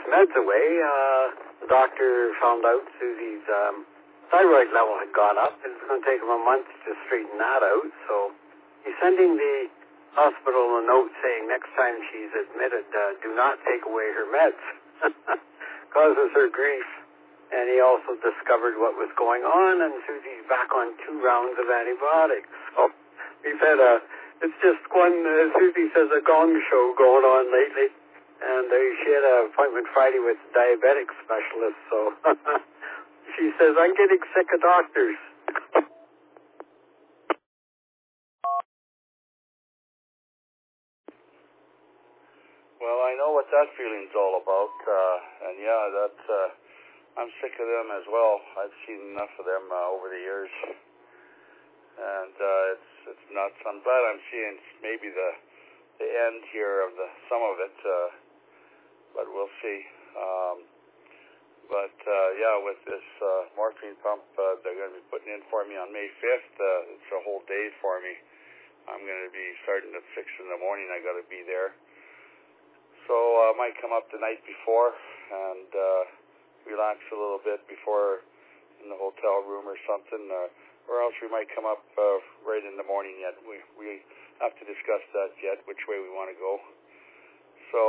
meds away, the doctor found out Susie's thyroid level had gone up, and it's going to take him a month to straighten that out. So he's sending the hospital a note saying next time she's admitted, do not take away her meds. Causes her grief. And he also discovered what was going on, and Susie's back on 2 rounds of antibiotics. So we've had it's just one, Susie says, a gong show going on lately. And she had an appointment Friday with a diabetic specialist, so she says, I'm getting sick of doctors. Well, I know what that feeling's all about, and yeah, that's... I'm sick of them as well. I've seen enough of them over the years, and it's nuts. I'm glad I'm seeing maybe the end here of some of it, but we'll see. Yeah, with this morphine pump they're going to be putting in for me on May 5th, it's a whole day for me. I'm going to be starting at 6 in the morning. I got to be there, so I might come up the night before and relax a little bit before in the hotel room or something, or else we might come up right in the morning yet. We have to discuss that yet, which way we want to go. So,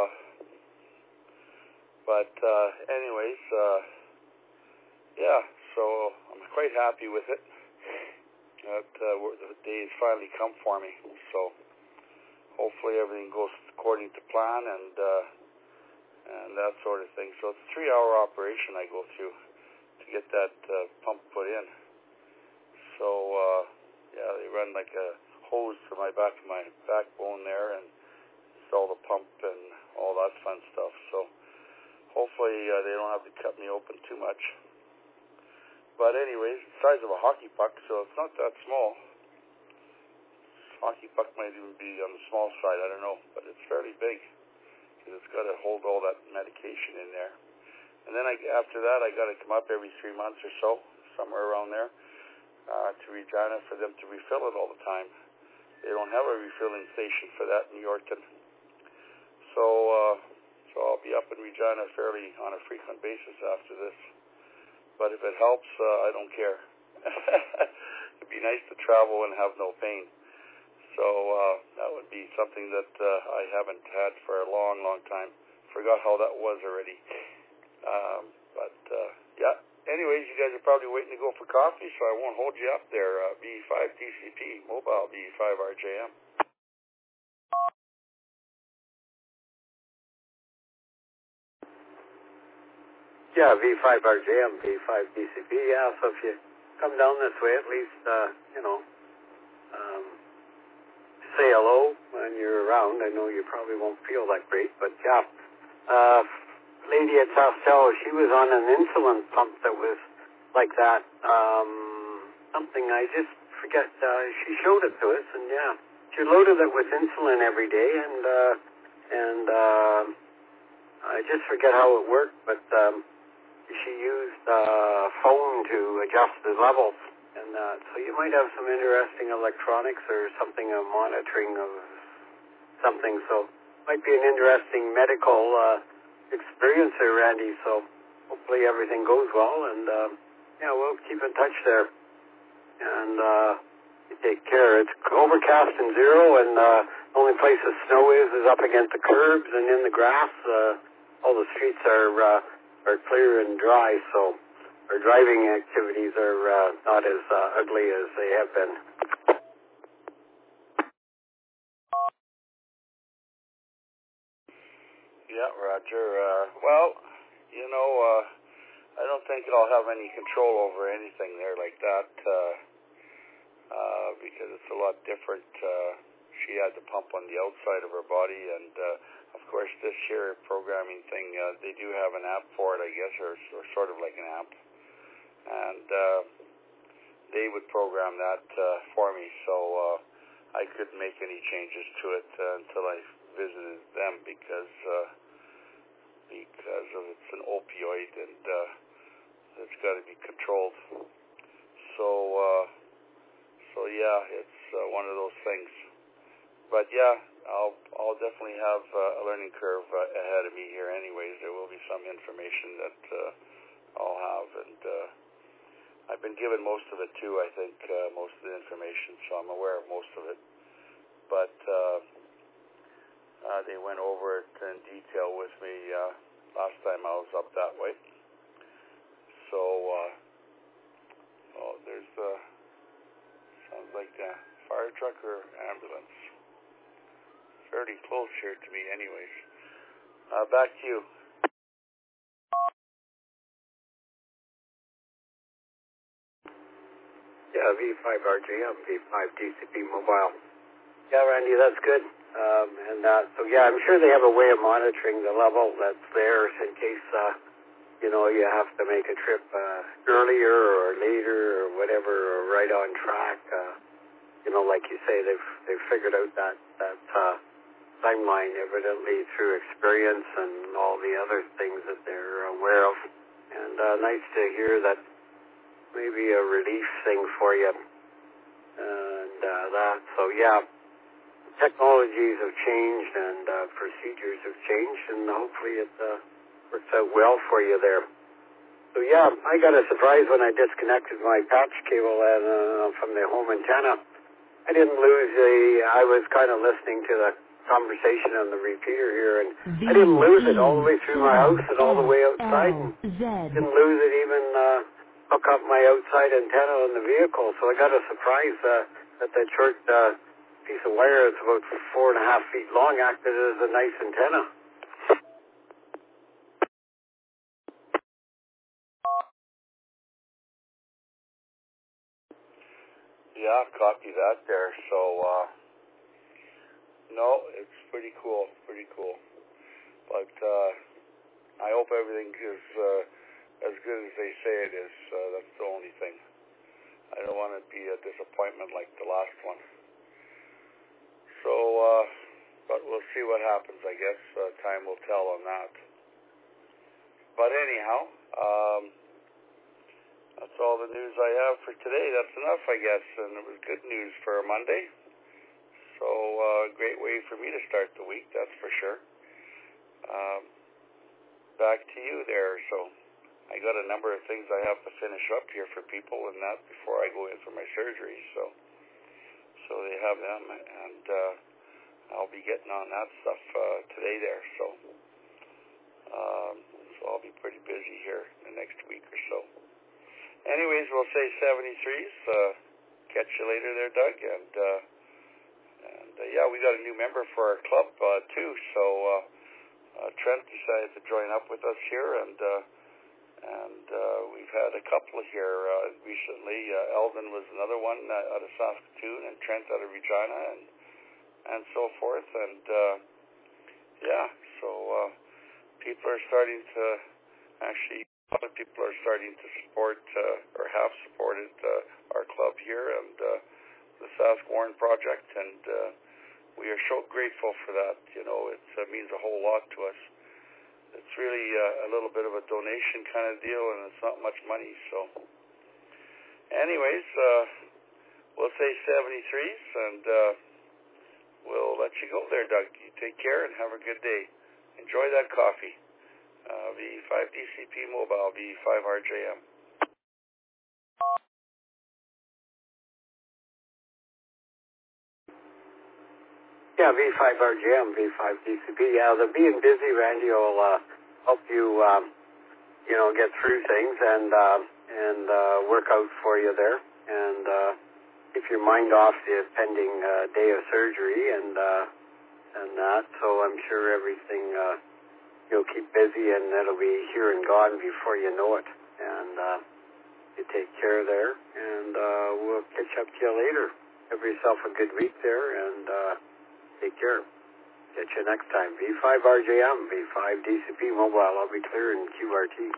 anyways, yeah, so I'm quite happy with it. That the day has finally come for me. So hopefully everything goes according to plan and that sort of thing. So it's a 3-hour operation I go through to get that pump put in. So, yeah, they run like a hose to my backbone there and install the pump and all that fun stuff. So hopefully they don't have to cut me open too much. But anyways, it's the size of a hockey puck, so it's not that small. Hockey puck might even be on the small side, I don't know, but it's fairly big. It's got to hold all that medication in there. And then after that, I got to come up every 3 months or so, somewhere around there, to Regina for them to refill it all the time. They don't have a refilling station for that in Yorkton. So I'll be up in Regina fairly on a frequent basis after this. But if it helps, I don't care. It'd be nice to travel and have no pain. So that would be something that I haven't had for a long, long time. Forgot how that was already. Yeah. Anyways, you guys are probably waiting to go for coffee, so I won't hold you up there. B5TCP, mobile B5RJM. Yeah, V5RJM, B5TCP. Yeah, so if you come down this way, at least, say hello when you're around. I know you probably won't feel that great, but yeah. Lady at Sastel, she was on an insulin pump that was like that. Something I just forget. She showed it to us, and yeah, she loaded it with insulin every day, and I just forget how it worked, but she used a phone to adjust the levels. And so you might have some interesting electronics or something, a monitoring of something. So might be an interesting medical experience there, Randy. So hopefully everything goes well. And, yeah, we'll keep in touch there. And you take care. It's overcast and zero, and the only place the snow is up against the curbs and in the grass. All the streets are clear and dry, so our driving activities are not as ugly as they have been. Yeah, Roger. Well, I don't think I'll have any control over anything there like that because it's a lot different. She had the pump on the outside of her body, and of course this here programming thing, they do have an app for it, I guess, or sort of like an app. And they would program that for me, so I couldn't make any changes to it until I visited them because of it's an opioid and it's got to be controlled. So yeah, it's one of those things. But yeah, I'll definitely have a learning curve ahead of me here. Anyways, there will be some information that I'll have, and I've been given most of it too. I think most of the information, so I'm aware of most of it. But they went over it in detail with me last time I was up that way. So, there's sounds like a fire truck or ambulance. Fairly close here to me, anyways. Back to you. Yeah, V5RGM, V5DCP Mobile. Yeah, Randy, that's good. So yeah, I'm sure they have a way of monitoring the level that's there in case, you have to make a trip earlier or later or whatever, or right on track. Like you say, they've figured out that timeline evidently through experience and all the other things that they're aware of. And nice to hear that maybe a relief thing for you. And that, so yeah, technologies have changed and procedures have changed, and hopefully it works out well for you there. So yeah, I got a surprise when I disconnected my patch cable from the home antenna. I didn't lose I was kind of listening to the conversation on the repeater here, and I didn't lose it all the way through my house and all the way outside. And didn't lose it even hook up my outside antenna on the vehicle. So I got a surprise that short piece of wire that's about 4.5 feet long acted as a nice antenna. Yeah, copy that there. So, no, it's pretty cool, But I hope everything is as good as they say it is. That's the only thing. I don't want to be a disappointment like the last one. So, but we'll see what happens, I guess. Time will tell on that. But anyhow, that's all the news I have for today. That's enough, I guess, and it was good news for a Monday. So, great way for me to start the week, that's for sure. Back to you there. So, I got a number of things I have to finish up here for people and that before I go in for my surgery. So they have them, and I'll be getting on that stuff today there. So I'll be pretty busy here in the next week or so. Anyways, we'll say 73s. Catch you later there, Doug. And yeah, we got a new member for our club too. So Trent decided to join up with us here, and we've had a couple here recently. Eldon was another one out of Saskatoon, and Trent out of Regina, and so forth. And yeah, so people are starting to actually. A lot of people are starting to support or have supported our club here and the Sask Warren Project, and we are so grateful for that. It means a whole lot to us. It's really a little bit of a donation kind of deal, and it's not much money. So, anyways, we'll say 73s, and we'll let you go there, Doug. You take care and have a good day. Enjoy that coffee. V5DCP Mobile, V5RJM. Yeah, V5RJM, V5DCP. Yeah, the being busy, Randy, will help you, get through things and work out for you there. And keep your mind off the pending day of surgery and that. So I'm sure everything you'll keep busy, and it'll be here and gone before you know it. And you take care there, and we'll catch up to you later. Have yourself a good week there, and take care. Catch you next time. V5RJM, V5DCP Mobile. I'll be clear in QRT.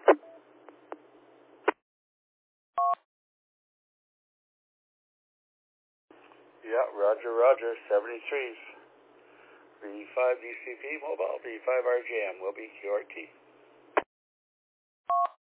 Yeah, Roger, 73s. V5DCP Mobile, V5RJM will be QRT.